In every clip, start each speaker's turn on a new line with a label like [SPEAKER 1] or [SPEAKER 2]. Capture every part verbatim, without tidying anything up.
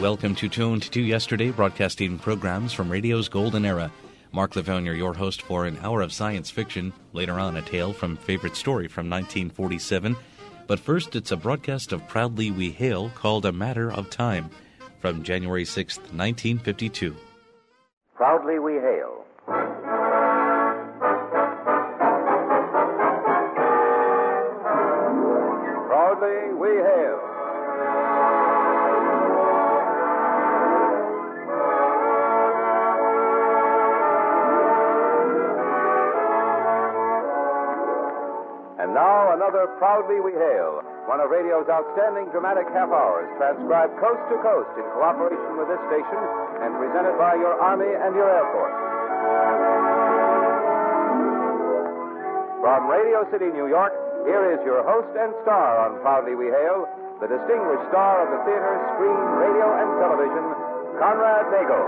[SPEAKER 1] Welcome to Tuned to Yesterday, broadcasting programs from radio's golden era. Mark Lavogne, your host for an hour of science fiction. Later on, a tale from Favorite Story from nineteen forty-seven. But first, it's a broadcast of Proudly We Hail called A Matter of Time from January sixth, nineteen fifty-two.
[SPEAKER 2] Proudly We Hail. Proudly We Hail. And now, another Proudly We Hail, one of radio's outstanding dramatic half-hours, transcribed coast to coast in cooperation with this station and presented by your Army and your Air Force. From Radio City, New York, here is your host and star on Proudly We Hail, the distinguished star of the theater, screen, radio, and television, Conrad Nagel.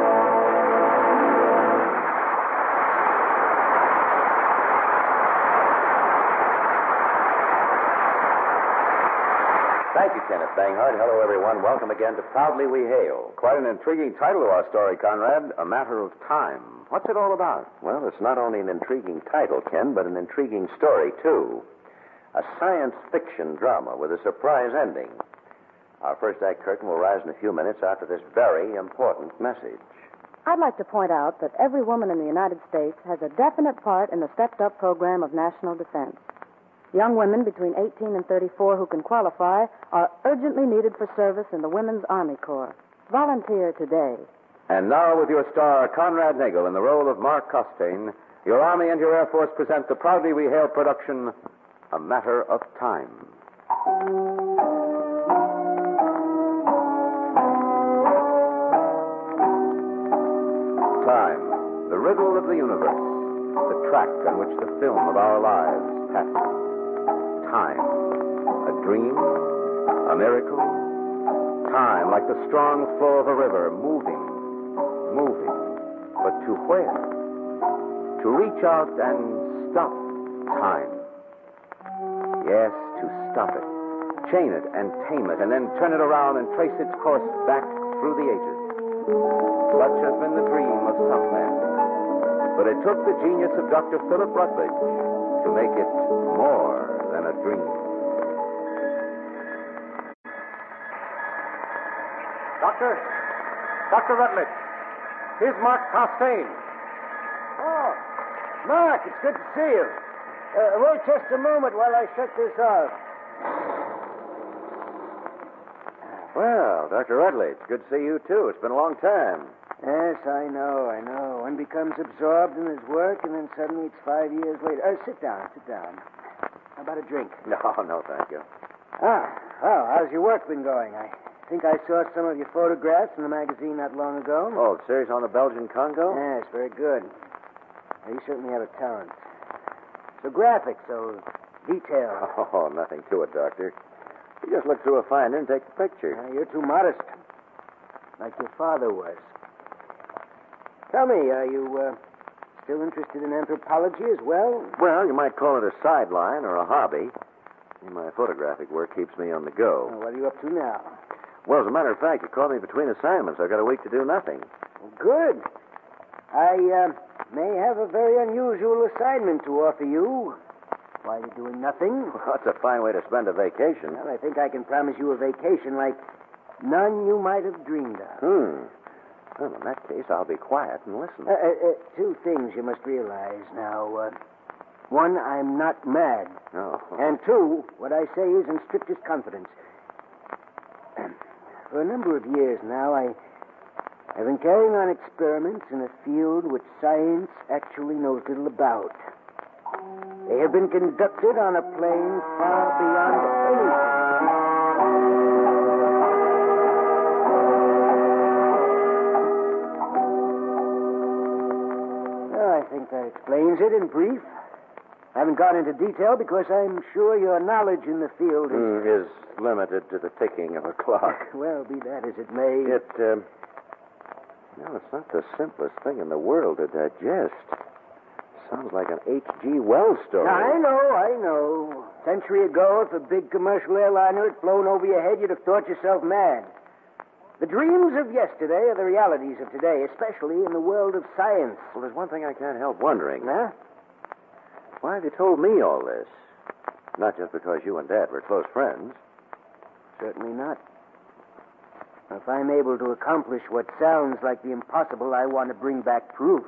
[SPEAKER 3] Thank you, Kenneth Banghart. Hello, everyone. Welcome again to Proudly We Hail.
[SPEAKER 2] Quite an intriguing title to our story, Conrad. A Matter of Time. What's it all about?
[SPEAKER 3] Well, it's not only an intriguing title, Ken, but an intriguing story, too. A science fiction drama with a surprise ending. Our first act curtain will rise in a few minutes after this very important message.
[SPEAKER 4] I'd like to point out that every woman in the United States has a definite part in the stepped-up program of national defense. Young women between eighteen and thirty-four who can qualify are urgently needed for service in the Women's Army Corps. Volunteer today.
[SPEAKER 2] And now, with your star, Conrad Nagel, in the role of Mark Costain, your Army and your Air Force present the Proudly We Hail production, A Matter of Time. Time, the riddle of the universe, the track on which the film of our lives passes. Time, a dream, a miracle. Time, like the strong flow of a river, moving, moving. But to where? To reach out and stop time. Yes, to stop it, chain it and tame it, and then turn it around and trace its course back through the ages. Such has been the dream of some men. But it took the genius of Doctor Philip Rutledge to make it more than a dream.
[SPEAKER 5] Doctor? Doctor Rutledge. Here's Mark Costain.
[SPEAKER 6] Oh, Mark, it's good to see you. Uh, wait just a moment while I shut this off.
[SPEAKER 3] Well, Doctor Rutledge, good to see you, too. It's been a long time.
[SPEAKER 6] Yes, I know, I know. One becomes absorbed in his work, and then suddenly it's five years later. Uh, sit down, sit down. How about a drink?
[SPEAKER 3] No, no, thank you.
[SPEAKER 6] Ah, well, how's your work been going? I think I saw some of your photographs in the magazine not long ago.
[SPEAKER 3] Oh, the series on the Belgian Congo?
[SPEAKER 6] Yes, very good. Well, you certainly have a talent. So graphic, so detailed.
[SPEAKER 3] Oh, nothing to it, Doctor. You just look through a finder and take the picture.
[SPEAKER 6] Uh, you're too modest, like your father was. Tell me, are you uh, still interested in anthropology as well?
[SPEAKER 3] Well, you might call it a sideline or a hobby. My photographic work keeps me on the go.
[SPEAKER 6] Well, what are you up to now?
[SPEAKER 3] Well, as a matter of fact, you caught me between assignments. I've got a week to do nothing.
[SPEAKER 6] Well, good. I uh, may have a very unusual assignment to offer you. While you're doing nothing.
[SPEAKER 3] Well, that's a fine way to spend a vacation.
[SPEAKER 6] Well, I think I can promise you a vacation like none you might have dreamed of.
[SPEAKER 3] Hmm. Well, in that case, I'll be quiet and listen.
[SPEAKER 6] Uh, uh, uh, two things you must realize now. Uh, one, I'm not mad.
[SPEAKER 3] Oh.
[SPEAKER 6] And two, what I say is in strictest confidence. For a number of years now, I, I've been carrying on experiments in a field which science actually knows little about. They have been conducted on a plane far beyond anything. Well, I think that explains it in brief. I haven't gone into detail because I'm sure your knowledge in the field is...
[SPEAKER 3] Mm, is limited to the ticking of a clock.
[SPEAKER 6] Well, be that as it may...
[SPEAKER 3] It, um... No, it's not the simplest thing in the world to digest. Sounds like an H G Wells story.
[SPEAKER 6] I know, I know. A century ago, if a big commercial airliner had flown over your head, you'd have thought yourself mad. The dreams of yesterday are the realities of today, especially in the world of science.
[SPEAKER 3] Well, there's one thing I can't help wondering.
[SPEAKER 6] Huh?
[SPEAKER 3] Why have you told me all this? Not just because you and Dad were close friends.
[SPEAKER 6] Certainly not. If I'm able to accomplish what sounds like the impossible, I want to bring back proof.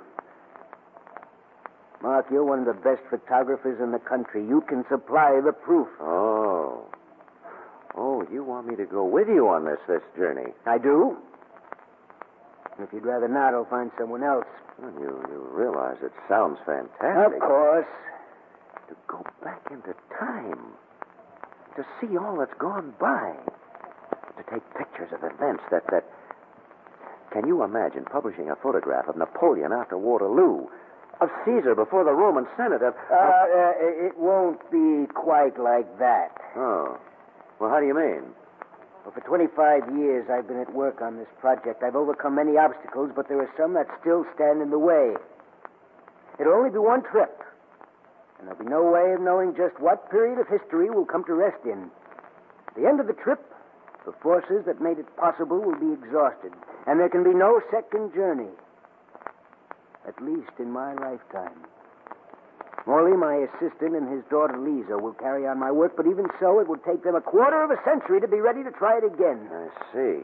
[SPEAKER 6] Mark, you're one of the best photographers in the country. You can supply the proof.
[SPEAKER 3] Oh. Oh, you want me to go with you on this this journey?
[SPEAKER 6] I do. And if you'd rather not, I'll find someone else.
[SPEAKER 3] Well, you, you realize it sounds fantastic.
[SPEAKER 6] Of course.
[SPEAKER 3] To go back into time. To see all that's gone by. To take pictures of events that, that... Can you imagine publishing a photograph of Napoleon after Waterloo? Of Caesar before the Roman Senate? Of,
[SPEAKER 6] uh, uh, it won't be quite like that.
[SPEAKER 3] Oh. Well, how do you mean?
[SPEAKER 6] Well, for twenty-five years, I've been at work on this project. I've overcome many obstacles, but there are some that still stand in the way. It'll only be one trip. And there'll be no way of knowing just what period of history we'll come to rest in. At the end of the trip, the forces that made it possible will be exhausted, and there can be no second journey. At least in my lifetime. Morley, my assistant, and his daughter Lisa will carry on my work, but even so, it would take them a quarter of a century to be ready to try it again.
[SPEAKER 3] I see.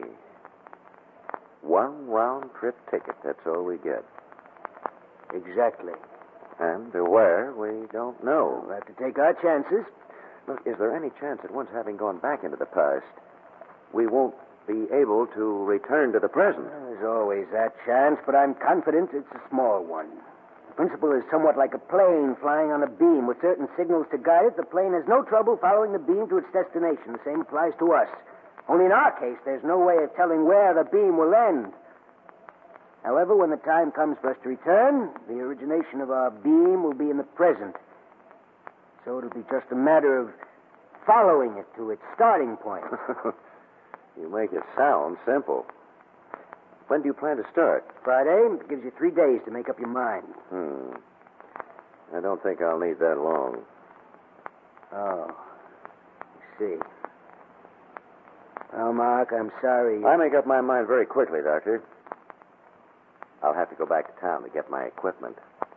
[SPEAKER 3] One round-trip ticket, that's all we get.
[SPEAKER 6] Exactly.
[SPEAKER 3] And to where, we don't know.
[SPEAKER 6] We'll have to take our chances.
[SPEAKER 3] Look, is there any chance that once having gone back into the past, we won't be able to return to the present?
[SPEAKER 6] There's always that chance, but I'm confident it's a small one. The principle is somewhat like a plane flying on a beam. With certain signals to guide it, the plane has no trouble following the beam to its destination. The same applies to us. Only in our case, there's no way of telling where the beam will end. However, when the time comes for us to return, the origination of our beam will be in the present. So it'll be just a matter of following it to its starting point.
[SPEAKER 3] You make it sound simple. When do you plan to start?
[SPEAKER 6] Friday. It gives you three days to make up your mind.
[SPEAKER 3] Hmm. I don't think I'll need that long.
[SPEAKER 6] Oh. I see. Well, Mark, I'm sorry.
[SPEAKER 3] I make up my mind very quickly, Doctor. I'll have to go back to town to get my equipment.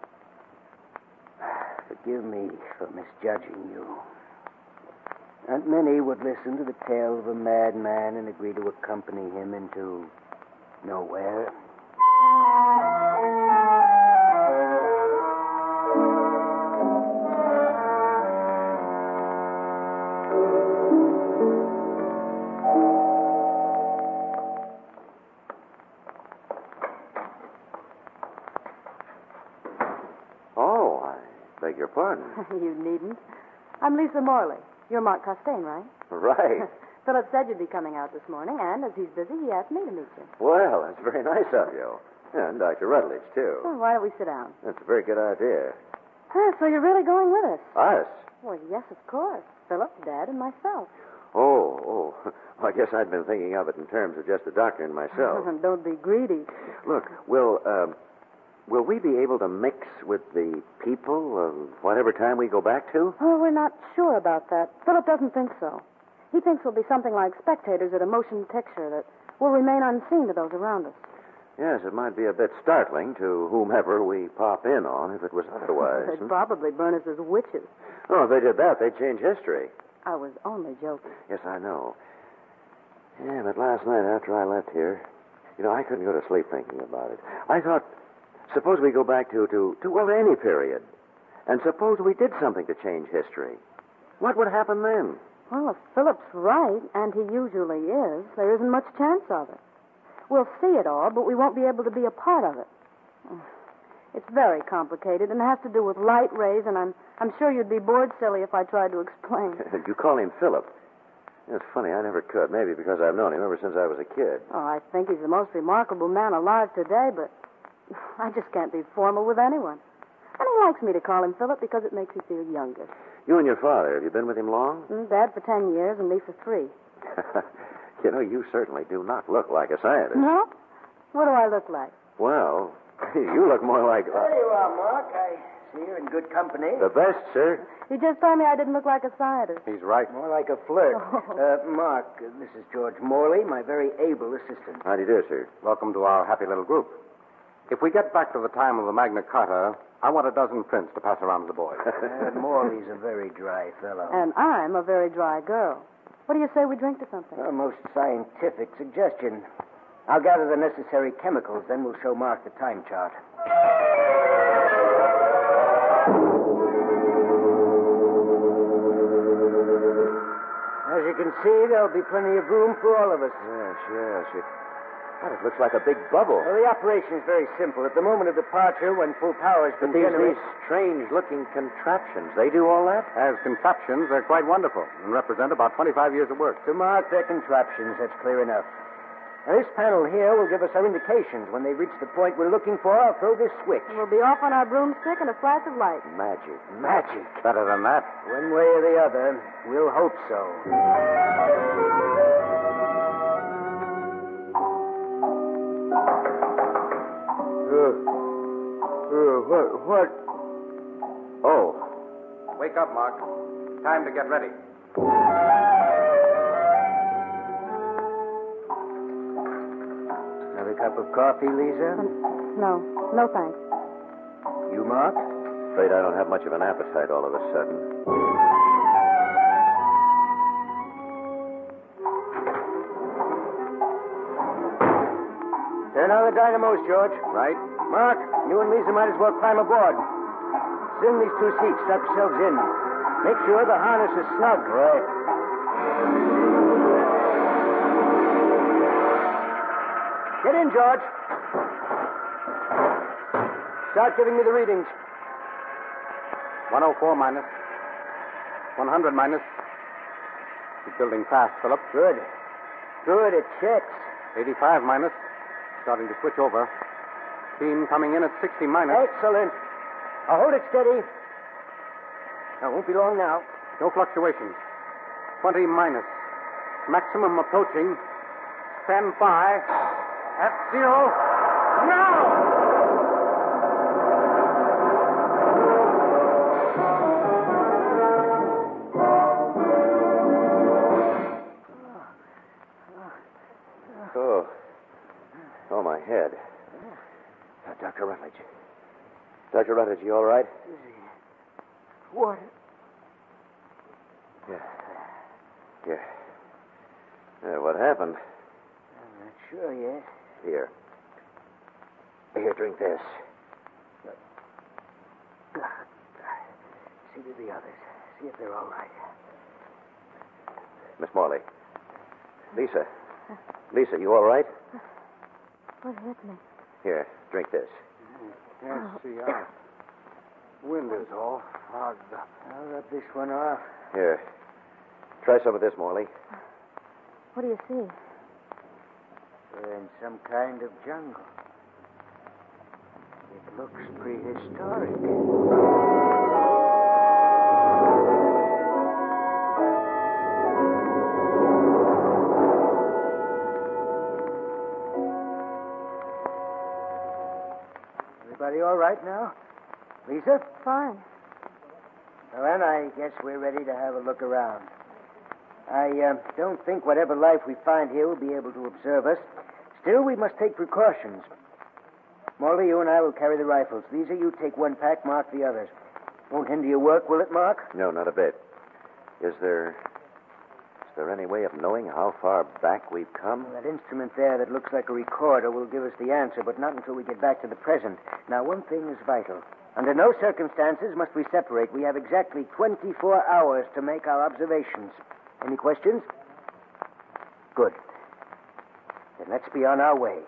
[SPEAKER 6] Forgive me for misjudging you. Not many would listen to the tale of a madman and agree to accompany him into nowhere.
[SPEAKER 3] Oh, I beg your pardon.
[SPEAKER 4] You needn't. I'm Lisa Morley. You're Mark Costain, right?
[SPEAKER 3] Right.
[SPEAKER 4] Philip said you'd be coming out this morning, and as he's busy, he asked me to meet you.
[SPEAKER 3] Well, that's very nice of you. And Doctor Rutledge, too.
[SPEAKER 4] Well, why don't we sit down?
[SPEAKER 3] That's a very good idea.
[SPEAKER 4] Ah, so you're really going with us?
[SPEAKER 3] Us?
[SPEAKER 4] Well, yes, of course. Philip, Dad, and myself.
[SPEAKER 3] Oh, oh. Well, I guess I'd been thinking of it in terms of just the doctor and myself.
[SPEAKER 4] Don't be greedy.
[SPEAKER 3] Look, will, um, will we be able to mix with the people of whatever time we go back to?
[SPEAKER 4] Oh, we're not sure about that. Philip doesn't think so. He thinks we'll be something like spectators at a motion picture that will remain unseen to those around us.
[SPEAKER 3] Yes, it might be a bit startling to whomever we pop in on if it was otherwise.
[SPEAKER 4] They'd probably burn us as witches.
[SPEAKER 3] Oh, if they did that, they'd change history.
[SPEAKER 4] I was only joking.
[SPEAKER 3] Yes, I know. Yeah, but last night after I left here, you know, I couldn't go to sleep thinking about it. I thought, suppose we go back to, to, to well, any period. And suppose we did something to change history. What would happen then?
[SPEAKER 4] Well, if Philip's right, and he usually is, there isn't much chance of it. We'll see it all, but we won't be able to be a part of it. It's very complicated and has to do with light rays, and I'm I'm sure you'd be bored silly if I tried to explain.
[SPEAKER 3] You call him Philip. It's funny, I never could. Maybe because I've known him ever since I was a kid.
[SPEAKER 4] Oh, I think he's the most remarkable man alive today, but I just can't be formal with anyone. And he likes me to call him Philip because it makes me feel younger.
[SPEAKER 3] You and your father, have you been with him long?
[SPEAKER 4] Mm, Dad for ten years and me for three.
[SPEAKER 3] You know, you certainly do not look like a scientist.
[SPEAKER 4] No? What do I look like?
[SPEAKER 3] Well, you look more like... Uh...
[SPEAKER 6] There you are, Mark. I here in good company.
[SPEAKER 3] The best, sir.
[SPEAKER 4] He just told me I didn't look like a scientist.
[SPEAKER 5] He's right.
[SPEAKER 6] More like a flirt.
[SPEAKER 4] Oh.
[SPEAKER 6] Uh, Mark, uh, this is George Morley, my very able assistant.
[SPEAKER 3] How do you do, sir?
[SPEAKER 5] Welcome to our happy little group. If we get back to the time of the Magna Carta, I want a dozen prints to pass around to the boys.
[SPEAKER 6] Uh, Morley's a very dry fellow.
[SPEAKER 4] And I'm a very dry girl. What do you say we drink to something?
[SPEAKER 6] A most scientific suggestion. I'll gather the necessary chemicals, then we'll show Mark the time chart. As you can see, there'll be plenty of room for all of us.
[SPEAKER 3] Yes, yes. It, God, it looks like a big bubble.
[SPEAKER 6] Well, the operation is very simple. At the moment of departure, when full power has been
[SPEAKER 3] But these,
[SPEAKER 6] generated...
[SPEAKER 3] these strange-looking contraptions, they do all that?
[SPEAKER 5] As contraptions, they're quite wonderful and represent about twenty-five years of work.
[SPEAKER 6] To Mark, they're contraptions. That's clear enough. Now, this panel here will give us our indications. When they reach the point we're looking for, I'll throw this switch.
[SPEAKER 4] We'll be off on our broomstick in a flash of light.
[SPEAKER 3] Magic.
[SPEAKER 6] Magic.
[SPEAKER 5] Better than that.
[SPEAKER 6] One way or the other, we'll hope so.
[SPEAKER 3] Uh, uh, what, what? Oh.
[SPEAKER 5] Wake up, Mark. Time to get ready.
[SPEAKER 6] Another cup of coffee, Lisa?
[SPEAKER 4] No, no thanks.
[SPEAKER 6] You, Mark?
[SPEAKER 3] Afraid I don't have much of an appetite all of a sudden.
[SPEAKER 6] Turn on the dynamos, George.
[SPEAKER 5] Right?
[SPEAKER 6] Mark, you and Lisa might as well climb aboard. Sit in these two seats. Strap yourselves in. Make sure the harness is snug.
[SPEAKER 3] Right.
[SPEAKER 6] Get in, George. Start giving me the readings.
[SPEAKER 5] one oh four minus. one hundred minus. Keep building fast, Philip.
[SPEAKER 6] Good. Good, it checks.
[SPEAKER 5] eighty-five minus. Starting to switch over. Beam coming in at sixty minus.
[SPEAKER 6] Excellent. Now hold it steady. Now, won't be long now.
[SPEAKER 5] No fluctuations. twenty minus. Maximum approaching. Stand by. At zero. Now!
[SPEAKER 3] Oh. Oh, my head. Uh, Doctor Rutledge. Doctor Rutledge, you all right?
[SPEAKER 6] What?
[SPEAKER 3] Yeah. Yeah. Yeah, what happened?
[SPEAKER 6] I'm not sure yet.
[SPEAKER 3] Here. Here, drink this.
[SPEAKER 6] See to the others. See if they're all right.
[SPEAKER 3] Miss Morley. Lisa. Lisa, you all right?
[SPEAKER 4] What hit me?
[SPEAKER 3] Here, drink this.
[SPEAKER 5] Can't see out. Wind is all fogged up.
[SPEAKER 6] I'll rub this one off.
[SPEAKER 3] Here. Try some of this, Morley.
[SPEAKER 4] What do you see?
[SPEAKER 6] We're in some kind of jungle. It looks prehistoric. Everybody all right now? Lisa?
[SPEAKER 4] Fine.
[SPEAKER 6] Well, then, I guess we're ready to have a look around. I uh, don't think whatever life we find here will be able to observe us. Still, we must take precautions. Morley, you and I will carry the rifles. Lisa, you take one pack, Mark the others. Won't hinder your work, will it, Mark?
[SPEAKER 3] No, not a bit. Is there... Is there any way of knowing how far back we've come?
[SPEAKER 6] Well, that instrument there that looks like a recorder will give us the answer, but not until we get back to the present. Now, one thing is vital. Under no circumstances must we separate. We have exactly twenty-four hours to make our observations. Any questions? Good. Then let's be on our way.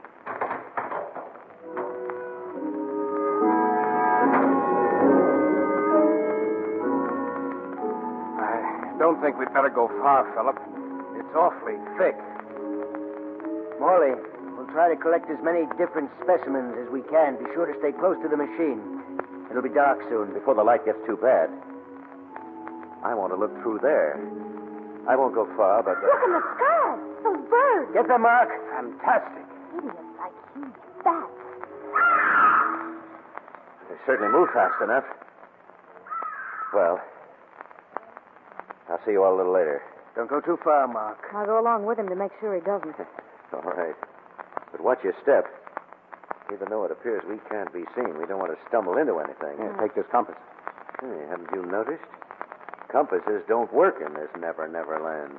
[SPEAKER 5] I don't think we'd better go far, Philip. It's awfully thick.
[SPEAKER 6] Morley, we'll try to collect as many different specimens as we can. Be sure to stay close to the machine. It'll be dark soon.
[SPEAKER 3] Before the light gets too bad. I want to look through there. I won't go far, but... Uh...
[SPEAKER 4] Look in the sky. Those birds.
[SPEAKER 6] Get them, Mark.
[SPEAKER 5] Fantastic.
[SPEAKER 4] Idiots like huge bats.
[SPEAKER 3] They certainly move fast enough. Well, I'll see you all a little later.
[SPEAKER 6] Don't go too far, Mark.
[SPEAKER 4] I'll go along with him to make sure he doesn't.
[SPEAKER 3] All right. But watch your step. Even though it appears we can't be seen, we don't want to stumble into anything.
[SPEAKER 5] Yeah, take this compass.
[SPEAKER 3] Hey, haven't you noticed? Compasses don't work in this never, never land.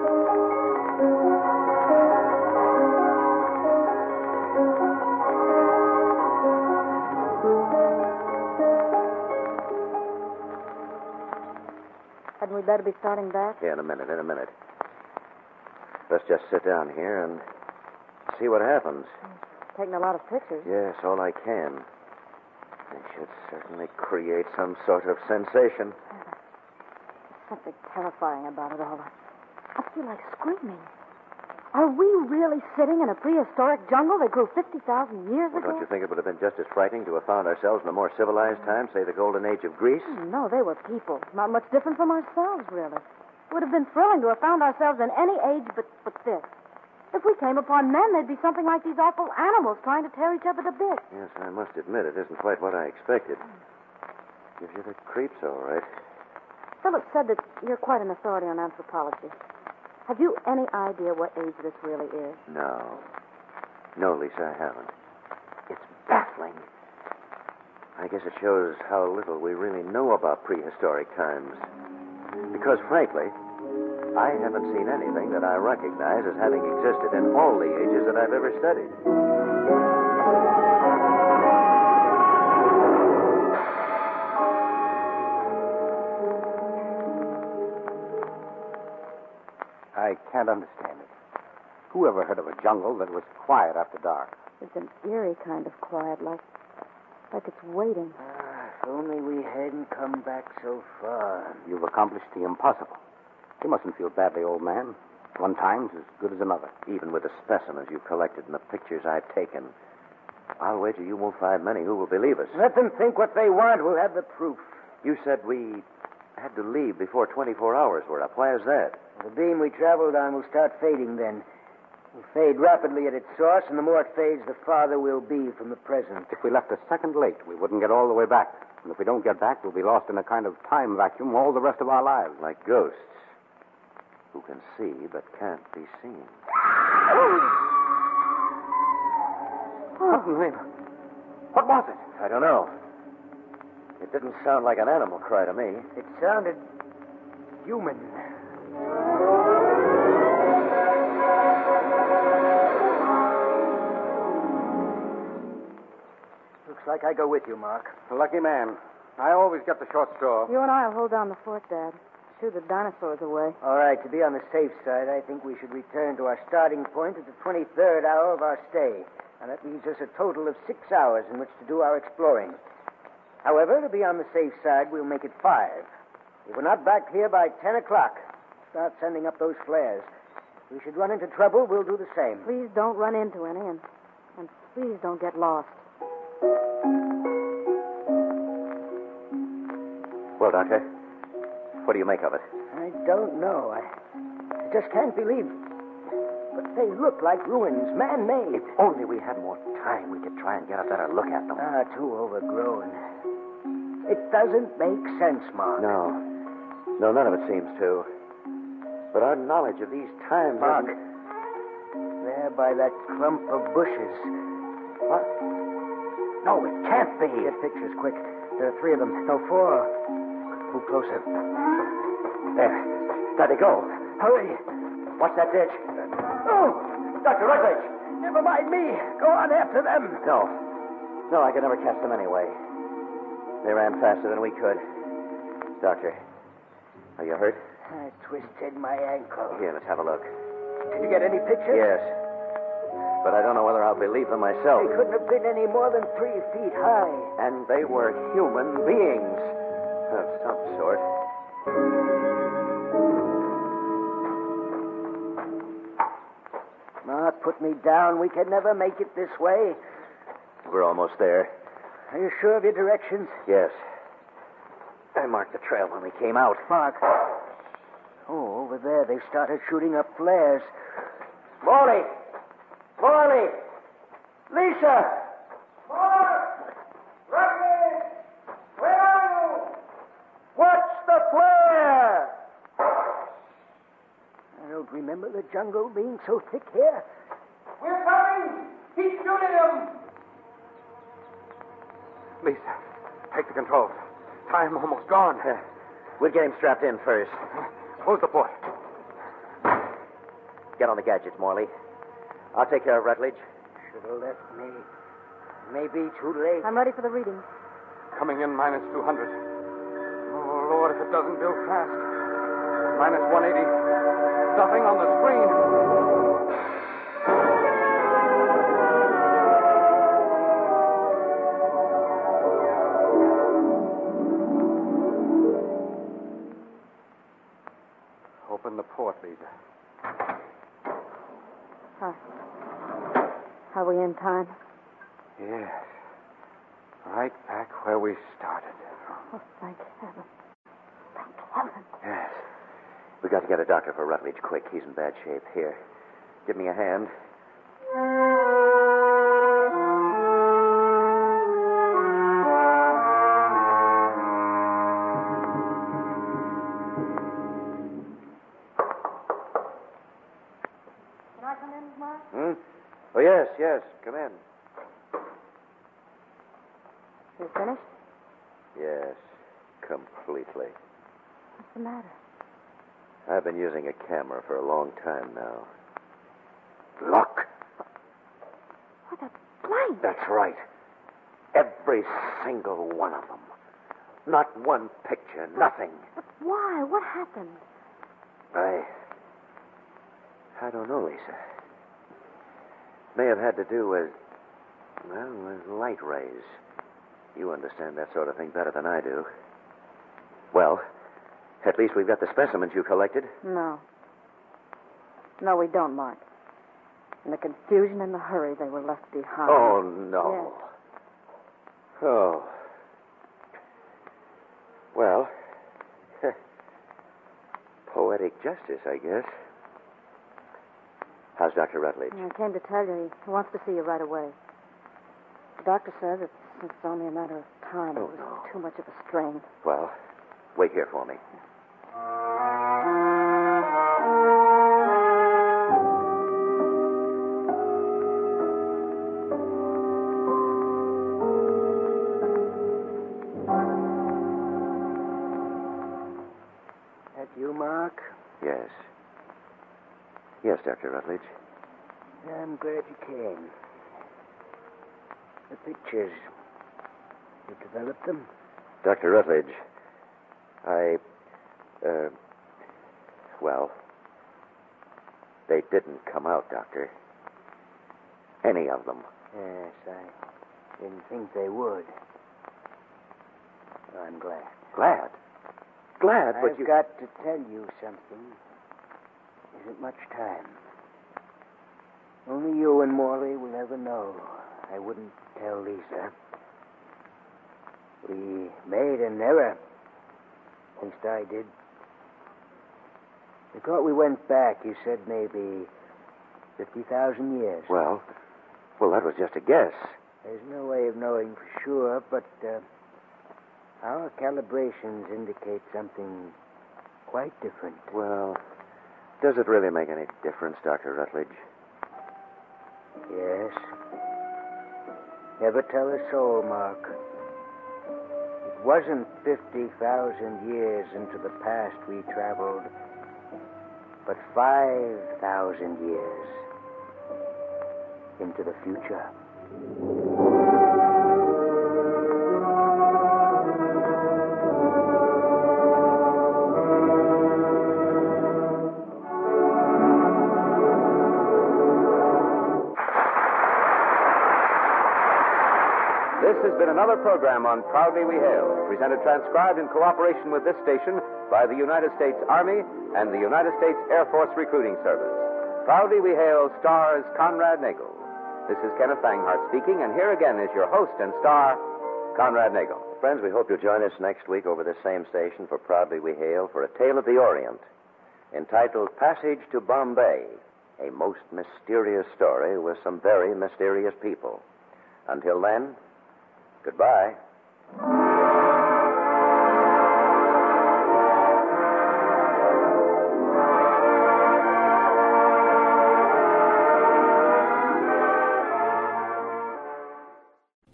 [SPEAKER 4] Hadn't we better be starting back?
[SPEAKER 3] Yeah, in a minute, in a minute. Let's just sit down here and see what happens.
[SPEAKER 4] Taking a lot of pictures.
[SPEAKER 3] Yes, all I can. They should certainly create some sort of sensation.
[SPEAKER 4] Something terrifying about it all. I feel like screaming. Are we really sitting in a prehistoric jungle that grew fifty thousand years
[SPEAKER 3] Well,
[SPEAKER 4] ago?
[SPEAKER 3] don't you think it would have been just as frightening to have found ourselves in a more civilized time, say the golden age of Greece?
[SPEAKER 4] No, they were people. Not much different from ourselves, really. It would have been thrilling to have found ourselves in any age but, but this. If we came upon men, they'd be something like these awful animals trying to tear each other to bits.
[SPEAKER 3] Yes, I must admit it isn't quite what I expected. Gives you the creeps, all right.
[SPEAKER 4] Philip said that you're quite an authority on anthropology. Have you any idea what age this really is?
[SPEAKER 3] No. No, Lisa, I haven't. It's baffling. I guess it shows how little we really know about prehistoric times. Because, frankly, I haven't seen anything that I recognize as having existed in all the ages that I've ever studied.
[SPEAKER 5] I can't understand it. Who ever heard of a jungle that was quiet after dark?
[SPEAKER 4] It's an eerie kind of quiet, like like it's waiting.
[SPEAKER 6] Ah, if only we hadn't come back so far.
[SPEAKER 5] You've accomplished the impossible. You mustn't feel badly, old man. One time's as good as another.
[SPEAKER 3] Even with the specimens you've collected and the pictures I've taken, I'll wager you won't find many who will believe us.
[SPEAKER 6] Let them think what they want. We'll have the proof.
[SPEAKER 3] You said we had to leave before twenty-four hours were up. Why is that?
[SPEAKER 6] The beam we traveled on will start fading then. It'll fade rapidly at its source, and the more it fades, the farther we'll be from the present.
[SPEAKER 5] If we left a second late, we wouldn't get all the way back. And if we don't get back, we'll be lost in a kind of time vacuum all the rest of our lives.
[SPEAKER 3] Like ghosts who can see but can't be seen.
[SPEAKER 5] What, what was it?
[SPEAKER 3] I don't know. It didn't sound like an animal cry to me.
[SPEAKER 6] It sounded human. Looks like I go with you, Mark.
[SPEAKER 5] Lucky man. I always get the short straw.
[SPEAKER 4] You and I will hold down the fort, Dad. Shoo the dinosaurs away.
[SPEAKER 6] All right, to be on the safe side, I think we should return to our starting point at the twenty-third hour of our stay. And that leaves us a total of six hours in which to do our exploring. However, to be on the safe side, we'll make it five. If we're not back here by ten o'clock, start sending up those flares. If we should run into trouble, we'll do the same.
[SPEAKER 4] Please don't run into any, and, and please don't get lost.
[SPEAKER 3] Well, Doctor, what do you make of it?
[SPEAKER 6] I don't know. I, I just can't believe. But they look like ruins, man-made.
[SPEAKER 3] If only we had more time, we could try and get a better look at them.
[SPEAKER 6] Ah, too overgrown. It doesn't make sense, Mark.
[SPEAKER 3] No. No, none of it seems to. But our knowledge of these times...
[SPEAKER 6] Mark,
[SPEAKER 3] isn't-
[SPEAKER 6] there by that clump of bushes.
[SPEAKER 3] What? No, it can't be.
[SPEAKER 6] Get pictures, quick. There are three of them. No, four. Move closer.
[SPEAKER 3] There. There they go.
[SPEAKER 6] Hurry.
[SPEAKER 3] Watch that ditch.
[SPEAKER 6] Oh!
[SPEAKER 3] Doctor Rutledge!
[SPEAKER 6] Never mind me. Go on after them.
[SPEAKER 3] No. No, I could never catch them anyway. They ran faster than we could. Doctor, are you hurt?
[SPEAKER 6] I twisted my ankle.
[SPEAKER 3] Here, let's have a look.
[SPEAKER 6] Did you get any pictures?
[SPEAKER 3] Yes. But I don't know whether I'll believe them myself.
[SPEAKER 6] They couldn't have been any more than three feet high.
[SPEAKER 3] And they were human beings of some sort.
[SPEAKER 6] Mark, put me down. We can never make it this way.
[SPEAKER 3] We're almost there.
[SPEAKER 6] Are you sure of your directions?
[SPEAKER 3] Yes. I marked the trail when we came out.
[SPEAKER 6] Mark. Oh, over there they started shooting up flares.
[SPEAKER 3] Morley! Morley! Lisa!
[SPEAKER 6] Mark! Rutledge! Where are you?
[SPEAKER 3] What?
[SPEAKER 6] don't remember the jungle being so thick here.
[SPEAKER 5] We're coming! He's shooting him! Lisa, take the controls. Time almost gone.
[SPEAKER 3] Uh, we'll get him strapped in first.
[SPEAKER 5] Close the port.
[SPEAKER 3] Get on the gadgets, Morley. I'll take care of Rutledge.
[SPEAKER 6] Should have left me. Maybe too late.
[SPEAKER 4] I'm ready for the reading.
[SPEAKER 5] Coming in minus two hundred. Oh, Lord, if it doesn't build fast. Minus one eighty. Nothing on the screen. Open the port, Lisa.
[SPEAKER 4] Huh. Are we in time?
[SPEAKER 5] Yes. Right back where we started.
[SPEAKER 4] Oh, thank heaven. Thank heaven.
[SPEAKER 3] Yes. We got to get a doctor for Rutledge quick. He's in bad shape. Here. Give me a hand.
[SPEAKER 4] Can I come in, Mark?
[SPEAKER 3] Hmm? Oh, yes, yes. Come in.
[SPEAKER 4] You finished?
[SPEAKER 3] Yes, completely.
[SPEAKER 4] What's the matter?
[SPEAKER 3] I've been using a camera for a long time now. Look.
[SPEAKER 4] Why, that's blind.
[SPEAKER 3] That's right. Every single one of them. Not one picture, nothing.
[SPEAKER 4] But why? What happened?
[SPEAKER 3] I... I don't know, Lisa. May have had to do with, well, with light rays. You understand that sort of thing better than I do. Well, at least we've got the specimens you collected.
[SPEAKER 4] No. No, we don't, Mark. In the confusion and the hurry, they were left behind.
[SPEAKER 3] Oh, no.
[SPEAKER 4] Yes.
[SPEAKER 3] Oh. Well, poetic justice, I guess. How's Doctor Rutledge?
[SPEAKER 4] I came to tell you he wants to see you right away. The doctor says it's, it's only a matter of time.
[SPEAKER 3] Oh,
[SPEAKER 4] it was
[SPEAKER 3] no.
[SPEAKER 4] too much of a strain.
[SPEAKER 3] Well, wait here for me.
[SPEAKER 6] That you, Mark?
[SPEAKER 3] Yes. Yes, Doctor Rutledge.
[SPEAKER 6] I'm glad you came. The pictures. You developed them?
[SPEAKER 3] Doctor Rutledge, I, uh, well, they didn't come out, Doctor. Any of them.
[SPEAKER 6] Yes, I didn't think they would. I'm glad.
[SPEAKER 3] Glad? Glad, but
[SPEAKER 6] I've
[SPEAKER 3] you...
[SPEAKER 6] got to tell you something. Isn't much time. Only you and Morley will ever know. I wouldn't tell Lisa. We made an error. At least I did. We thought we went back. You said maybe fifty thousand years.
[SPEAKER 3] Well, well, that was just a guess.
[SPEAKER 6] There's no way of knowing for sure, but uh, our calibrations indicate something quite different.
[SPEAKER 3] Well, does it really make any difference, Doctor Rutledge?
[SPEAKER 6] Yes. Never tell a soul, Mark. It wasn't fifty thousand years into the past we traveled, but five thousand years into the future.
[SPEAKER 2] This has been another program on Proudly We Hail, presented transcribed in cooperation with this station by the United States Army and the United States Air Force Recruiting Service. Proudly We Hail stars Conrad Nagel. This is Kenneth Banghart speaking, and here again is your host and star, Conrad Nagel.
[SPEAKER 3] Friends, we hope you'll join us next week over this same station for Proudly We Hail for A Tale of the Orient, entitled Passage to Bombay, a most mysterious story with some very mysterious people. Until then, goodbye.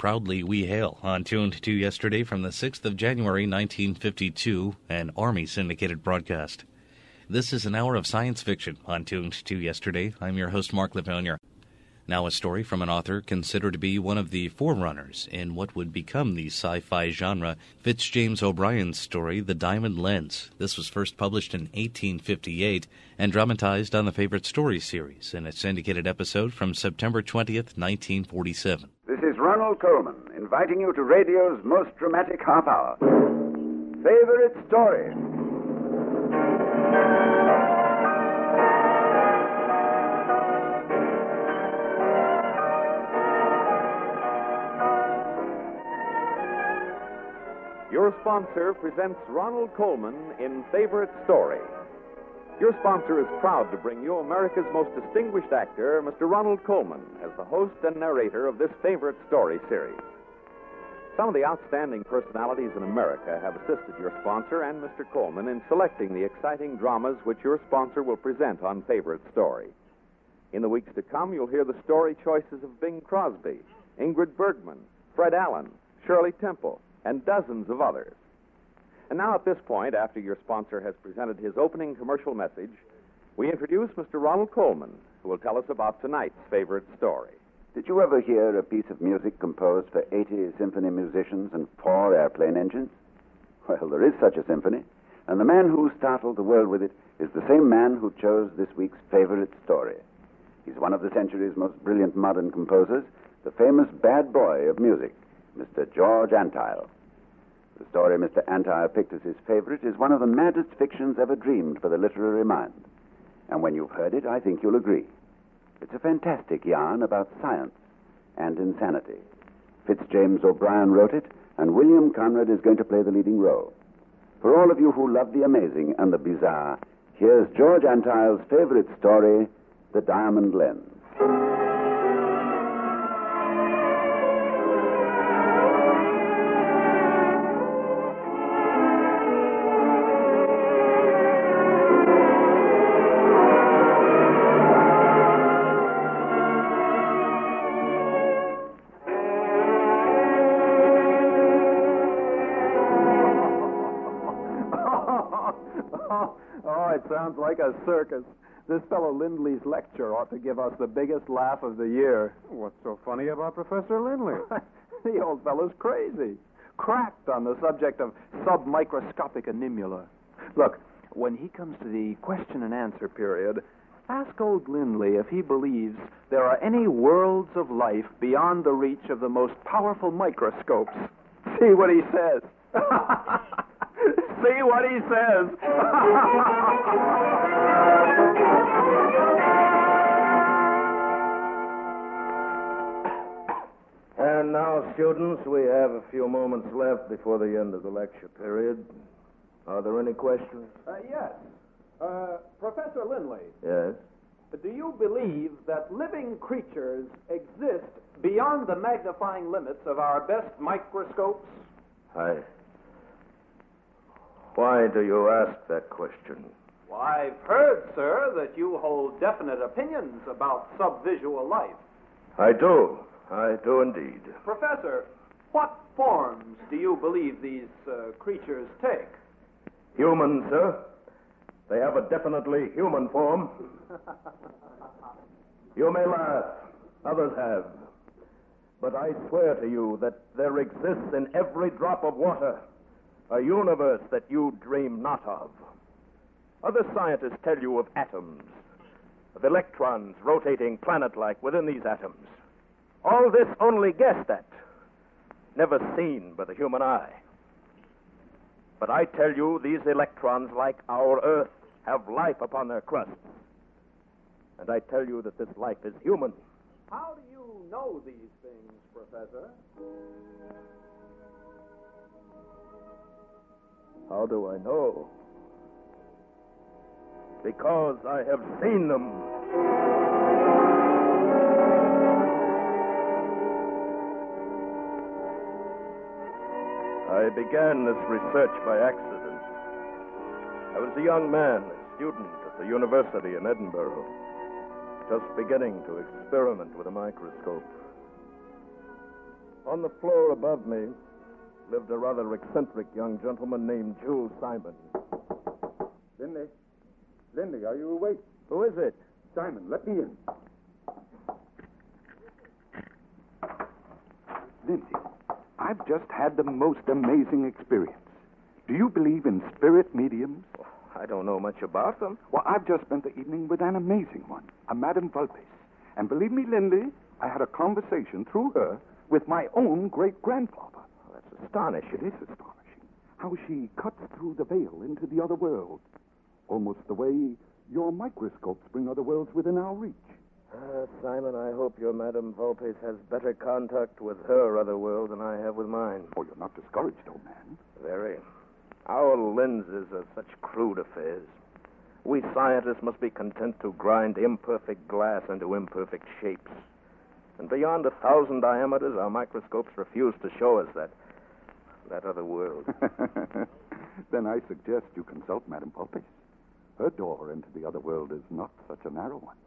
[SPEAKER 1] Proudly We Hail on Tuned to Yesterday from the sixth of January, nineteen fifty-two, an Army-syndicated broadcast. This is an hour of science fiction on Tuned to Yesterday. I'm your host, Mark Livonia. Now a story from an author considered to be one of the forerunners in what would become the sci-fi genre, Fitzjames O'Brien's story, The Diamond Lens. This was first published in eighteen fifty-eight and dramatized on the Favorite Stories series in a syndicated episode from September twentieth, nineteen forty-seven.
[SPEAKER 7] This is Ronald Coleman, inviting you to radio's most dramatic half hour. Favorite Story.
[SPEAKER 8] Your sponsor presents Ronald Coleman in Favorite Story. Your sponsor is proud to bring you America's most distinguished actor, Mister Ronald Coleman, as the host and narrator of this Favorite Story series. Some of the outstanding personalities in America have assisted your sponsor and Mister Coleman in selecting the exciting dramas which your sponsor will present on Favorite Story. In the weeks to come, you'll hear the story choices of Bing Crosby, Ingrid Bergman, Fred Allen, Shirley Temple, and dozens of others. And now at this point, after your sponsor has presented his opening commercial message, we introduce Mister Ronald Coleman, who will tell us about tonight's favorite story.
[SPEAKER 7] Did you ever hear a piece of music composed for eighty symphony musicians and four airplane engines? Well, there is such a symphony, and the man who startled the world with it is the same man who chose this week's favorite story. He's one of the century's most brilliant modern composers, the famous bad boy of music, Mister George Antheil. The story Mister Antheil picked as his favorite is one of the maddest fictions ever dreamed for the literary mind. And when you've heard it, I think you'll agree. It's a fantastic yarn about science and insanity. Fitzjames O'Brien wrote it, and William Conrad is going to play the leading role. For all of you who love the amazing and the bizarre, here's George Antheil's favorite story, The Diamond Lens.
[SPEAKER 9] Sounds like a circus. This fellow Lindley's lecture ought to give us the biggest laugh of the year.
[SPEAKER 5] What's so funny about Professor Lindley?
[SPEAKER 9] The old fellow's crazy. Cracked on the subject of submicroscopic animula. Look, when he comes to the question and answer period, ask old Lindley if he believes there are any worlds of life beyond the reach of the most powerful microscopes. See what he says. See what he says.
[SPEAKER 10] And now, students, we have a few moments left before the end of the lecture period. Are there any questions?
[SPEAKER 9] Uh, yes. Uh, Professor Lindley.
[SPEAKER 10] Yes?
[SPEAKER 9] Do you believe that living creatures exist beyond the magnifying limits of our best microscopes?
[SPEAKER 10] I... Why do you ask that question?
[SPEAKER 9] Well, I've heard, sir, that you hold definite opinions about subvisual life.
[SPEAKER 10] I do. I do indeed.
[SPEAKER 9] Professor, what forms do you believe these uh, creatures take?
[SPEAKER 10] Human, sir. They have a definitely human form. You may laugh. Others have. But I swear to you that there exists in every drop of water a universe that you dream not of. Other scientists tell you of atoms, of electrons rotating planet-like within these atoms. All this only guessed at, never seen by the human eye. But I tell you, these electrons, like our Earth, have life upon their crusts. And I tell you that this life is human.
[SPEAKER 9] How do you know these things, Professor?
[SPEAKER 10] How do I know? Because I have seen them. I began this research by accident. I was a young man, a student at the university in Edinburgh, just beginning to experiment with a microscope. On the floor above me lived a rather eccentric young gentleman named Jules Simon.
[SPEAKER 11] Linley. Linley, are you awake?
[SPEAKER 10] Who is it?
[SPEAKER 11] Simon, let me in. Lindsay, I've just had the most amazing experience. Do you believe in spirit mediums?
[SPEAKER 10] I don't know much about them.
[SPEAKER 11] Well, I've just spent the evening with an amazing one, a Madame Vulpes. And believe me, Linley, I had a conversation through her with my own great-grandfather.
[SPEAKER 10] Oh, that's astonishing.
[SPEAKER 11] It is astonishing how she cuts through the veil into the other world, almost the way your microscopes bring other worlds within our reach.
[SPEAKER 10] Uh, Simon, I hope your Madame Vulpes has better contact with her other world than I have with mine.
[SPEAKER 11] Oh, you're not discouraged, old man.
[SPEAKER 10] Very. Our lenses are such crude affairs. We scientists must be content to grind imperfect glass into imperfect shapes. And beyond a thousand diameters, our microscopes refuse to show us that that other world.
[SPEAKER 11] Then I suggest you consult Madame Vulpes. Her door into the other world is not such a narrow one.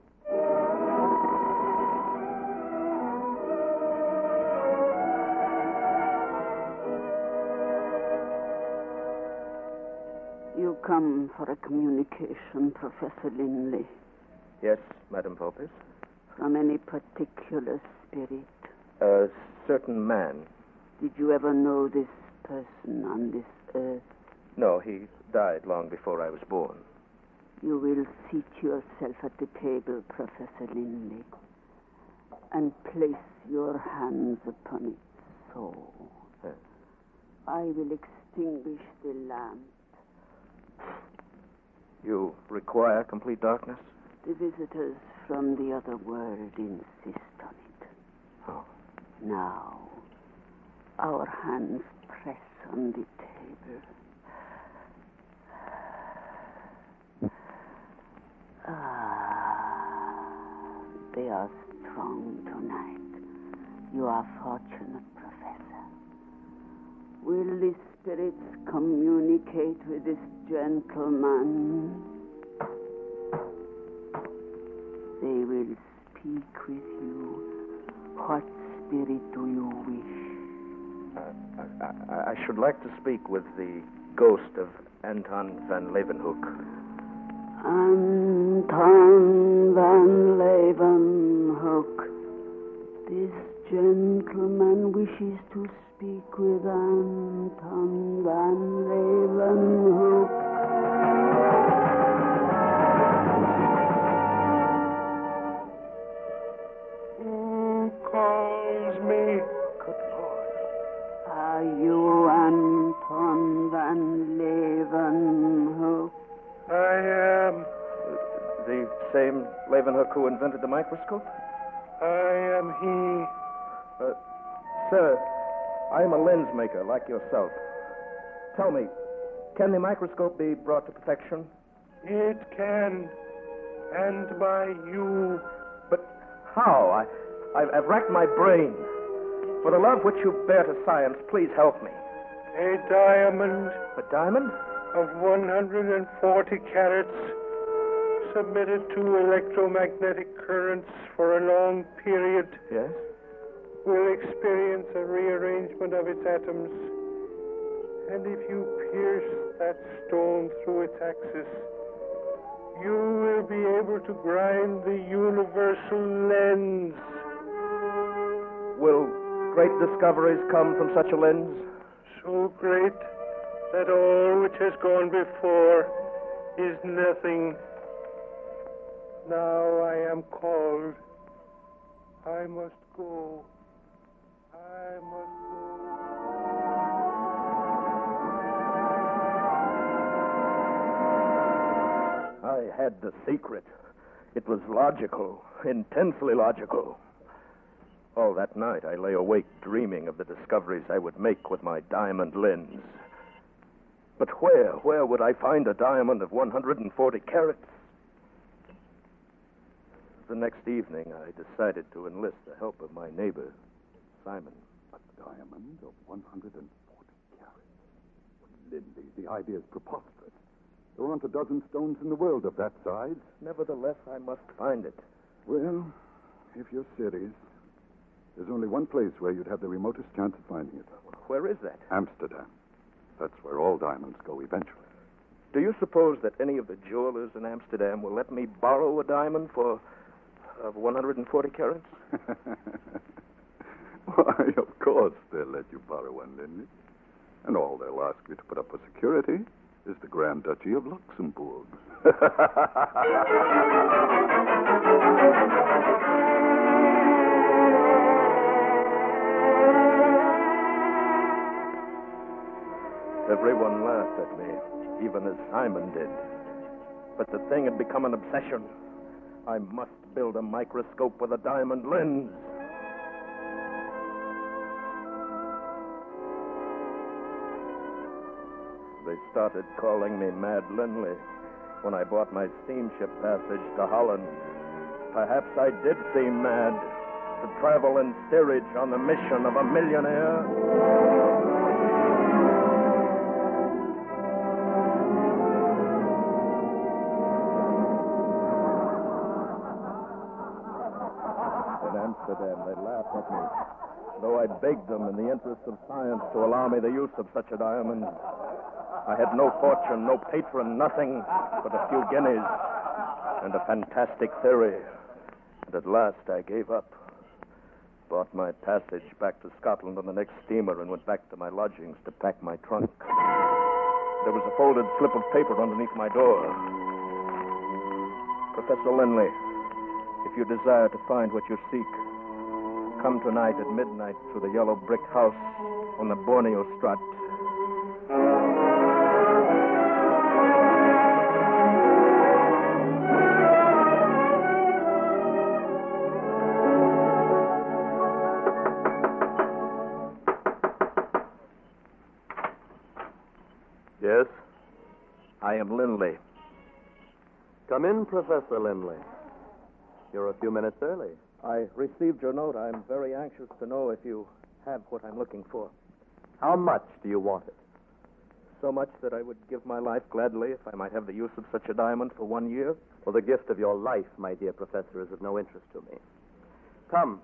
[SPEAKER 12] You come for a communication, Professor Linley.
[SPEAKER 10] Yes, Madame Vulpes.
[SPEAKER 12] From any particular spirit?
[SPEAKER 10] A certain man.
[SPEAKER 12] Did you ever know this person on this earth?
[SPEAKER 10] No, he died long before I was born.
[SPEAKER 12] You will seat yourself at the table, Professor Linley, and place your hands upon its soul.
[SPEAKER 10] Yes.
[SPEAKER 12] I will extinguish the lamp.
[SPEAKER 10] You require complete darkness?
[SPEAKER 12] The visitors from the other world insist on it.
[SPEAKER 10] Oh.
[SPEAKER 12] Now, our hands press on the table. Ah, they are strong tonight. You are fortunate, Professor. Will the spirits communicate with this gentleman? They will speak with you. What spirit do you wish?
[SPEAKER 10] Uh, I, I, I should like to speak with the ghost of Anton van Leeuwenhoek.
[SPEAKER 12] Anton van Leeuwenhoek. This gentleman wishes to speak with Anton van Leeuwenhoek.
[SPEAKER 11] Who calls me?
[SPEAKER 10] Good Lord.
[SPEAKER 12] Are you Anton van Leeuwenhoek?
[SPEAKER 11] I am.
[SPEAKER 10] The same Leeuwenhoek who invented the microscope?
[SPEAKER 11] I am he.
[SPEAKER 10] Uh, sir, I am a lens maker like yourself. Tell me, can the microscope be brought to perfection?
[SPEAKER 11] It can. And by you.
[SPEAKER 10] But how? I, I've, I've racked my brain. For the love which you bear to science, please help me.
[SPEAKER 11] A diamond
[SPEAKER 10] A diamond?
[SPEAKER 11] of one hundred forty carats submitted to electromagnetic currents for a long period
[SPEAKER 10] Yes?
[SPEAKER 11] will experience a rearrangement of its atoms. And if you pierce that stone through its axis, you will be able to grind the universal lens.
[SPEAKER 10] Will great discoveries come from such a lens?
[SPEAKER 11] So great that all which has gone before is nothing. Now I am called. I must go. I must go.
[SPEAKER 10] I had the secret. It was logical, intensely logical. All that night I lay awake dreaming of the discoveries I would make with my diamond lens. But where, where would I find a diamond of one hundred forty carats? The next evening I decided to enlist the help of my neighbor, Simon.
[SPEAKER 11] A diamond of one hundred forty carats. Lindy, the idea is preposterous. There aren't a dozen stones in the world of that size.
[SPEAKER 10] Nevertheless, I must find it.
[SPEAKER 11] Well, if you're serious,
[SPEAKER 13] There's only one place where you'd have the remotest chance of finding it.
[SPEAKER 10] Where is that?
[SPEAKER 13] Amsterdam. That's where all diamonds go eventually.
[SPEAKER 10] Do you suppose that any of the jewelers in Amsterdam will let me borrow a diamond for uh, one hundred forty carats?
[SPEAKER 13] Why, of course they'll let you borrow one, Linley. And all they'll ask you to put up for security is the Grand Duchy of Luxembourg.
[SPEAKER 10] Everyone laughed at me, even as Simon did. But the thing had become an obsession. I must build a microscope with a diamond lens. They started calling me Mad Linley when I bought my steamship passage to Holland. Perhaps I did seem mad to travel in steerage on the mission of a millionaire. Amsterdam, they laughed at me, though I begged them in the interest of science to allow me the use of such a diamond. I had no fortune, no patron, nothing but a few guineas and a fantastic theory. And at last I gave up, bought my passage back to Scotland on the next steamer and went back to my lodgings to pack my trunk. There was a folded slip of paper underneath my door. Professor Linley, if you desire to find what you seek, come tonight at midnight to the yellow brick house on the Borneo Strat.
[SPEAKER 14] Yes?
[SPEAKER 10] I am Linley.
[SPEAKER 14] Come in, Professor Linley. You're a few minutes early.
[SPEAKER 10] I received your note. I'm very anxious to know if you have what I'm looking for.
[SPEAKER 14] How much do you want it?
[SPEAKER 10] So much that I would give my life gladly if I might have the use of such a diamond for one year.
[SPEAKER 14] Well, the gift of your life, my dear professor, is of no interest to me. Come.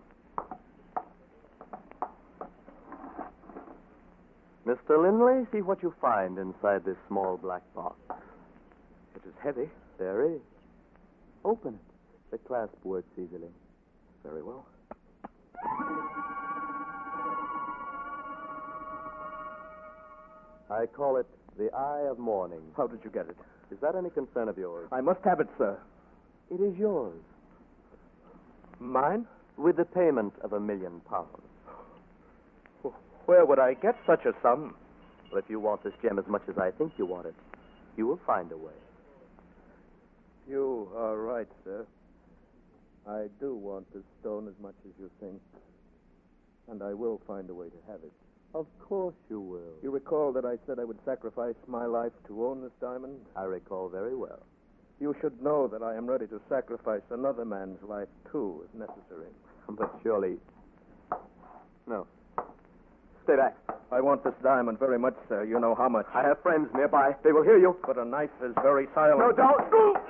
[SPEAKER 14] Mister Linley, see what you find inside this small black box.
[SPEAKER 10] It is heavy.
[SPEAKER 14] Very. Open it. The clasp works easily.
[SPEAKER 10] Very well.
[SPEAKER 14] I call it the Eye of Morning.
[SPEAKER 10] How did you get it?
[SPEAKER 14] Is that any concern of yours?
[SPEAKER 10] I must have it, sir.
[SPEAKER 14] It is yours.
[SPEAKER 10] Mine?
[SPEAKER 14] With the payment of a million pounds.
[SPEAKER 10] Where would I get such a sum?
[SPEAKER 14] Well, if you want this gem as much as I think you want it, you will find a way.
[SPEAKER 10] You are right, sir. I do want this stone as much as you think. And I will find a way to have it.
[SPEAKER 14] Of course you will.
[SPEAKER 10] You recall that I said I would sacrifice my life to own this diamond?
[SPEAKER 14] I recall very well.
[SPEAKER 10] You should know that I am ready to sacrifice another man's life, too, if necessary.
[SPEAKER 14] But surely... No. Stay back.
[SPEAKER 10] I want this diamond very much, sir. You know how much.
[SPEAKER 14] I have friends nearby. They will hear you.
[SPEAKER 10] But a knife is very silent.
[SPEAKER 14] No, don't.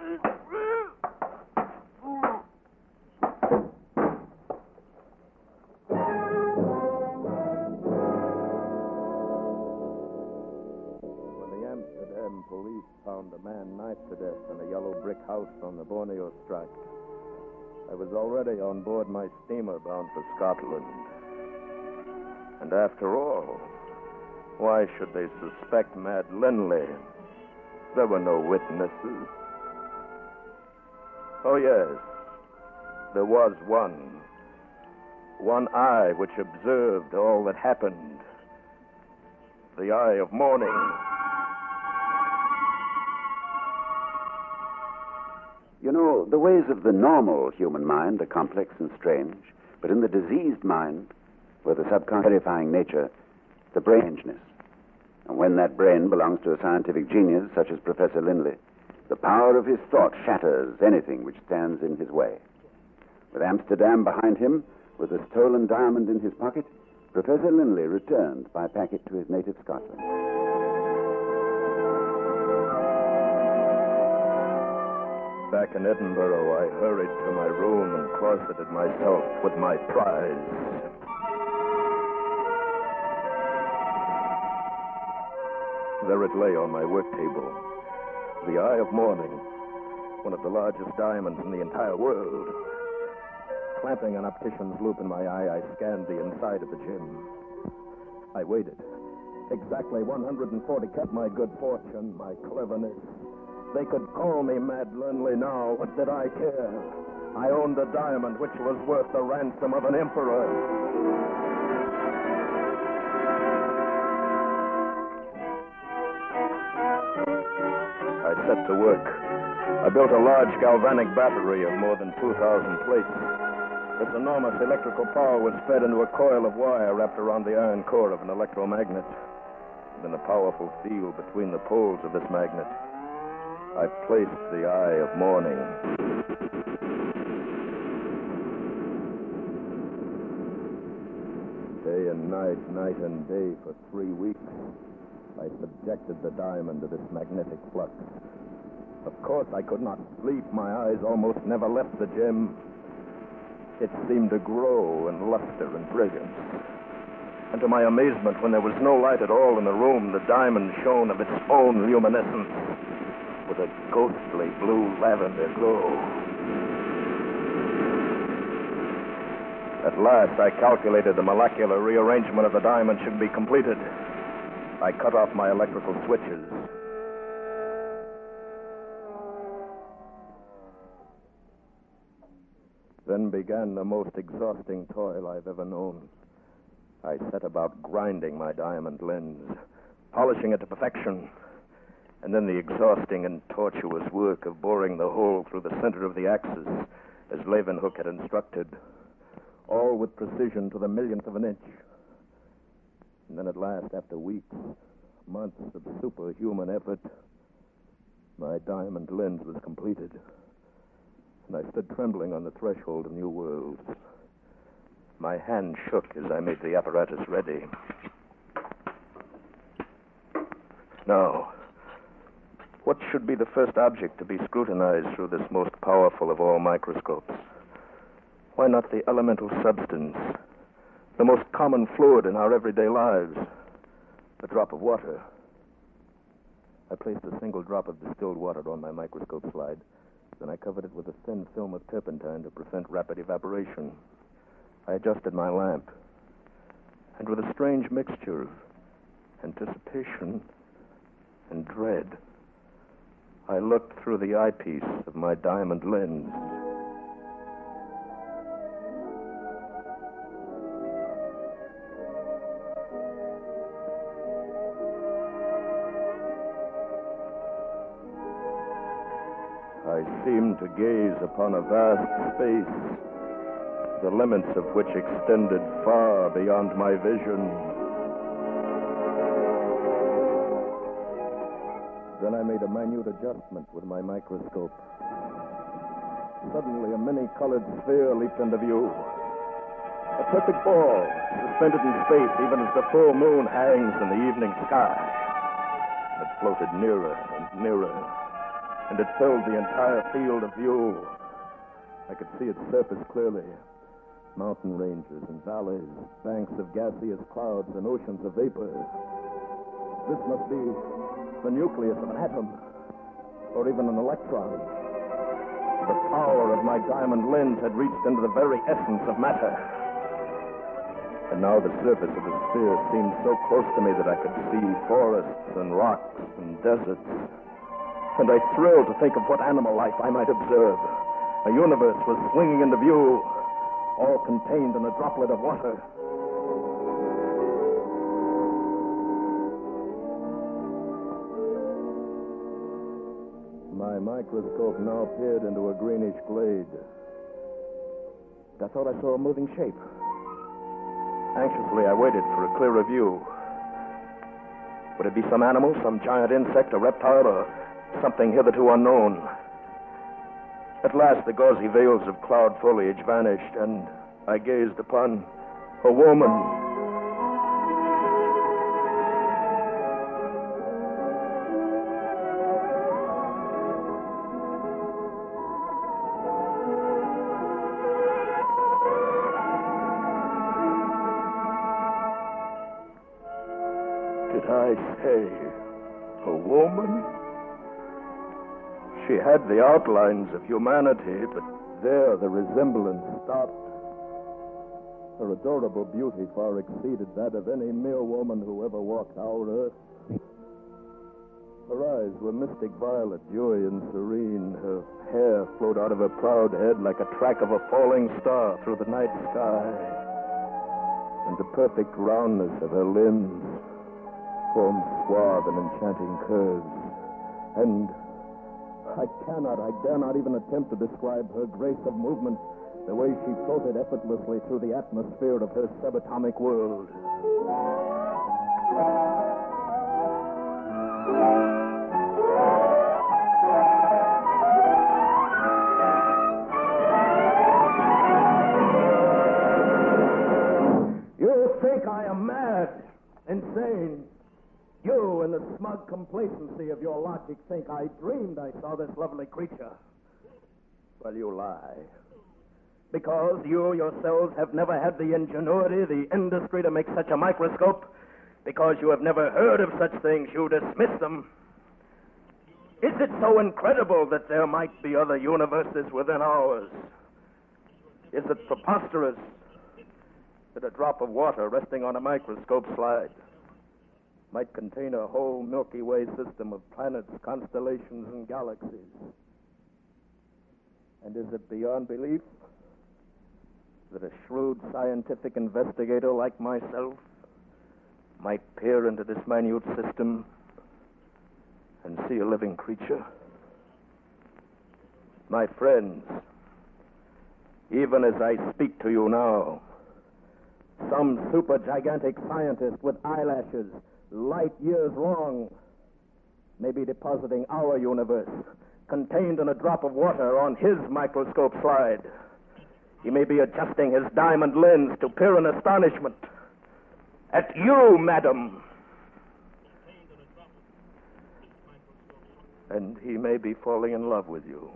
[SPEAKER 10] Police found a man knifed to death in a yellow brick house on the Borneo Strat. I was already on board my steamer bound for Scotland. And after all, why should they suspect Mad Linley? There were no witnesses. Oh, yes, there was one. One eye which observed all that happened. The Eye of Morning.
[SPEAKER 7] You know, the ways of the normal human mind are complex and strange, but in the diseased mind, where the subconscious verifying nature, the braingeness. And when that brain belongs to a scientific genius such as Professor Linley, the power of his thought shatters anything which stands in his way. With Amsterdam behind him, with the stolen diamond in his pocket, Professor Linley returned by packet to his native Scotland.
[SPEAKER 10] Back in Edinburgh, I hurried to my room and closeted myself with my prize. There it lay on my work table. The Eye of Morning, one of the largest diamonds in the entire world. Clamping an optician's loop in my eye, I scanned the inside of the gem. I waited. Exactly one hundred forty kept my good fortune, my cleverness. They could call me Mad Linley now. What did I care? I owned a diamond which was worth the ransom of an emperor. I set to work. I built a large galvanic battery of more than two thousand plates. This enormous electrical power was fed into a coil of wire wrapped around the iron core of an electromagnet. And in a powerful field between the poles of this magnet, I placed the Eye of Morning. Day and night, night and day for three weeks, I subjected the diamond to this magnetic flux. Of course, I could not sleep. My eyes almost never left the gem. It seemed to grow in luster and brilliance. And to my amazement, when there was no light at all in the room, the diamond shone of its own luminescence with a ghostly blue lavender glow. At last, I calculated the molecular rearrangement of the diamond should be completed. I cut off my electrical switches. Then began the most exhausting toil I've ever known. I set about grinding my diamond lens, polishing it to perfection, and then the exhausting and tortuous work of boring the hole through the center of the axis, as Leeuwenhoek had instructed, all with precision to the millionth of an inch. And then at last, after weeks, months of superhuman effort, my diamond lens was completed, and I stood trembling on the threshold of new worlds. My hand shook as I made the apparatus ready. Now, what should be the first object to be scrutinized through this most powerful of all microscopes? Why not the elemental substance, the most common fluid in our everyday lives, a drop of water? I placed a single drop of distilled water on my microscope slide. Then I covered it with a thin film of turpentine to prevent rapid evaporation. I adjusted my lamp, and with a strange mixture of anticipation and dread, I looked through the eyepiece of my diamond lens. I seemed to gaze upon a vast space, the limits of which extended far beyond my vision. Then I made a minute adjustment with my microscope. Suddenly, a many-colored sphere leaped into view. A perfect ball, suspended in space, even as the full moon hangs in the evening sky. It floated nearer and nearer, and it filled the entire field of view. I could see its surface clearly. Mountain ranges and valleys, banks of gaseous clouds and oceans of vapor. This must be the nucleus of an atom, or even an electron. The power of my diamond lens had reached into the very essence of matter. And now the surface of the sphere seemed so close to me that I could see forests and rocks and deserts. And I thrilled to think of what animal life I might observe. A universe was swinging into view, all contained in a droplet of water. My microscope now peered into a greenish glade. I thought I saw a moving shape. Anxiously, I waited for a clearer view. Would it be some animal, some giant insect, a reptile, or something hitherto unknown? At last, the gauzy veils of cloud foliage vanished, and I gazed upon a woman. what I say. A woman? She had the outlines of humanity, but there the resemblance stopped. Her adorable beauty far exceeded that of any mere woman who ever walked our earth. Her eyes were mystic violet, dewy and serene. Her hair flowed out of her proud head like a track of a falling star through the night sky. And the perfect roundness of her limbs formed suave and enchanting curves. And I cannot, I dare not even attempt to describe her grace of movement, the way she floated effortlessly through the atmosphere of her subatomic world. You think I am mad, insane. You, in the smug complacency of your logic, think I dreamed I saw this lovely creature. Well, you lie. Because you yourselves have never had the ingenuity, the industry to make such a microscope. Because you have never heard of such things, you dismiss them. Is it so incredible that there might be other universes within ours? Is it preposterous that a drop of water resting on a microscope slide might contain a whole Milky Way system of planets, constellations, and galaxies? And is it beyond belief that a shrewd scientific investigator like myself might peer into this minute system and see a living creature? My friends, even as I speak to you now, some supergigantic scientist with eyelashes light years long may be depositing our universe contained in a drop of water on his microscope slide. He may be adjusting his diamond lens to peer in astonishment at you, madam. And he may be falling in love with you.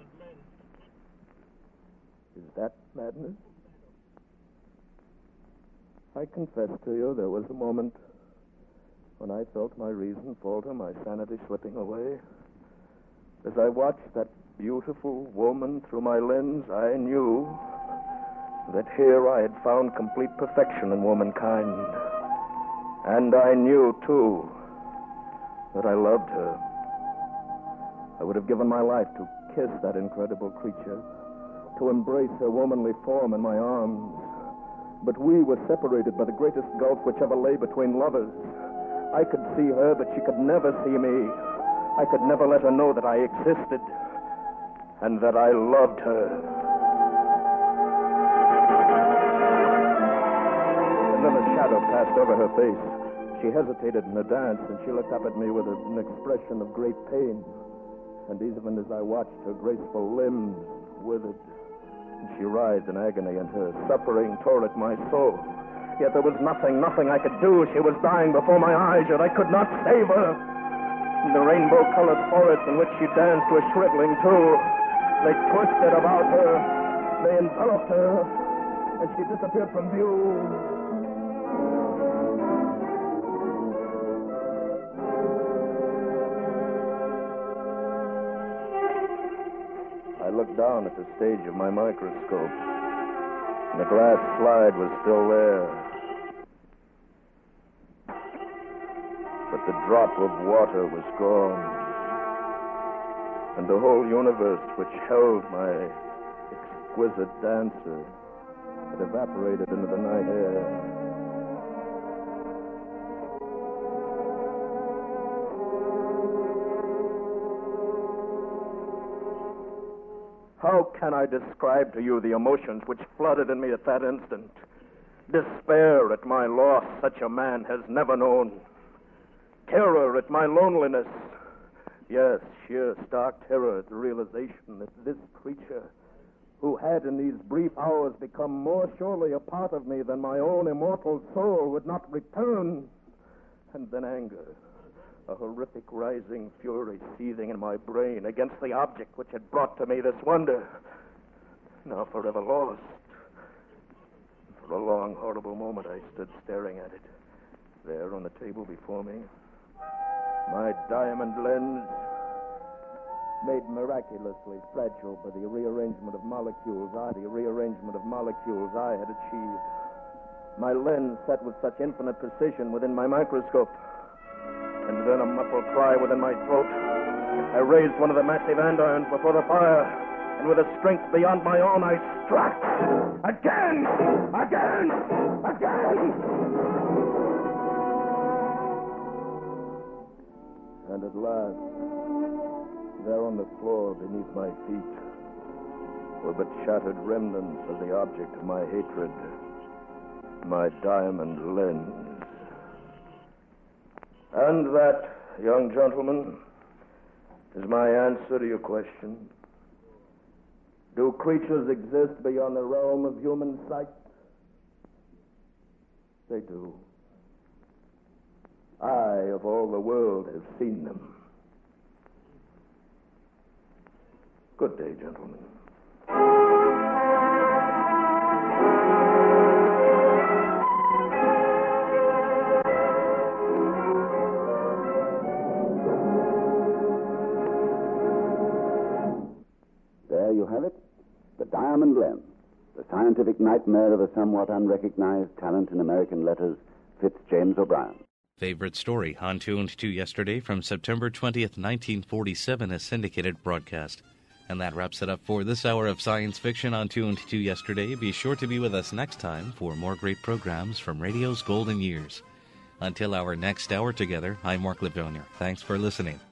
[SPEAKER 10] Is that madness? I confess to you, there was a moment when I felt my reason falter, my sanity slipping away. As I watched that beautiful woman through my lens, I knew that here I had found complete perfection in womankind. And I knew, too, that I loved her. I would have given my life to kiss that incredible creature, to embrace her womanly form in my arms. But we were separated by the greatest gulf which ever lay between lovers. I could see her, but she could never see me. I could never let her know that I existed and that I loved her. And then a shadow passed over her face. She hesitated in her dance, and she looked up at me with an expression of great pain. And even as I watched, her graceful limbs withered. She writhed in agony, and her suffering tore at my soul. Yet there was nothing, nothing I could do. She was dying before my eyes, yet I could not save her. In the rainbow-colored forest in which she danced was shriveling too. They twisted about her, they enveloped her, and she disappeared from view. I looked down at the stage of my microscope, and the glass slide was still there. But the drop of water was gone, and the whole universe which held my exquisite dancer had evaporated into the night air. How can I describe to you the emotions which flooded in me at that instant? Despair at my loss such a man has never known. Terror at my loneliness. Yes, sheer stark terror at the realization that this creature, who had in these brief hours become more surely a part of me than my own immortal soul, would not return. And then anger. A horrific rising fury seething in my brain against the object which had brought to me this wonder. Now forever lost. For a long, horrible moment I stood staring at it, there on the table before me. My diamond lens, made miraculously fragile by the rearrangement of molecules I, the rearrangement of molecules I had achieved. My lens set with such infinite precision within my microscope. And then a muffled cry within my throat. I raised one of the massive andirons before the fire, and with a strength beyond my own, I struck. Again! Again! Again! And at last, there on the floor beneath my feet were but shattered remnants of the object of my hatred, my diamond lens. And that, young gentleman, is my answer to your question. Do creatures exist beyond the realm of human sight? They do. I, of all the world, have seen them. Good day, gentlemen.
[SPEAKER 7] There you have it. The Diamond Lens, the scientific nightmare of a somewhat unrecognized talent in American letters, Fitzjames O'Brien.
[SPEAKER 1] Favorite Story on Tuned to Yesterday from September twentieth, nineteen forty-seven, a syndicated broadcast. And that wraps it up for this hour of science fiction on Tuned to Yesterday. Be sure to be with us next time for more great programs from radio's golden years. Until our next hour together, I'm Mark Livonier. Thanks for listening.